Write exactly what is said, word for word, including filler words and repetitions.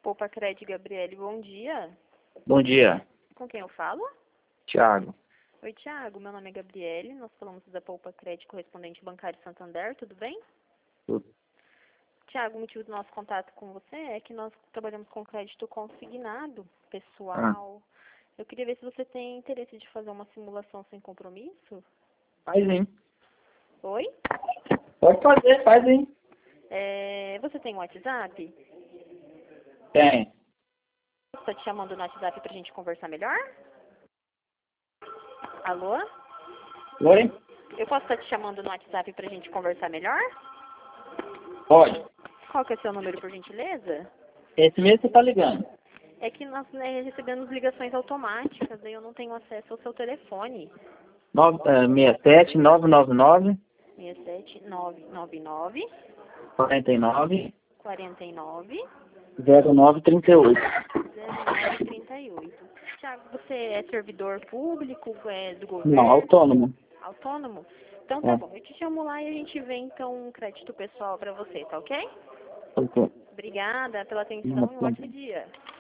Poupa Cred, Gabriele, bom dia. Bom dia, Com quem eu falo? Thiago. Oi, Thiago. Meu nome é Gabriele. Nós falamos da Poupa Cred, correspondente bancário Santander. Tudo bem? Tudo. Thiago, o motivo do nosso contato com você é que nós trabalhamos com crédito consignado, Ah, pessoal. Eu queria ver se você tem interesse de fazer uma simulação sem compromisso. faz sim. Oi? Pode fazer, faz sim. É, você tem um WhatsApp? Tem. Estou te chamando no WhatsApp pra gente conversar melhor? Alô? Oi? Eu posso estar te chamando no WhatsApp pra gente conversar melhor? Pode. Qual que é o seu número, por gentileza? Esse mês você tá ligando. É que nós, né, recebemos ligações automáticas, aí eu não tenho acesso ao seu telefone. nove, eh, seis sete nove nove nove seis sete nove nove nove quatro nove quatro nove zero nove três oito. zero nove três oito. Tiago, você é servidor público, é do Não, governo, autônomo. autônomo? Então tá É. bom, eu te chamo lá e a gente vê então um crédito pessoal pra você, tá ok? Ok. Obrigada pela atenção e um Não, ótimo dia.